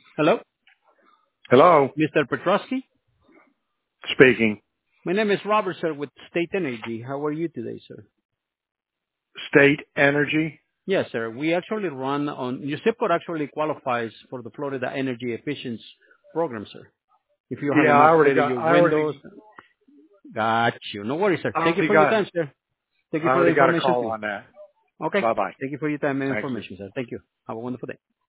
Hello, Hello, Mr. Petrosky. speaking. My name is Robert, sir, with State Energy. How are you today, sir? State Energy. Yes, sir. We actually run on your zip code actually qualifies for the Florida Energy Efficiency Program, sir. If you Yeah, haven't upgraded your Windows, got you. No worries, sir. I Thank you already for your got, time, sir. Thank I you for the already got a information, call too. on that. Okay. Bye bye. Thank you for your time and Thank you. information, sir. Thank you. Have a wonderful day.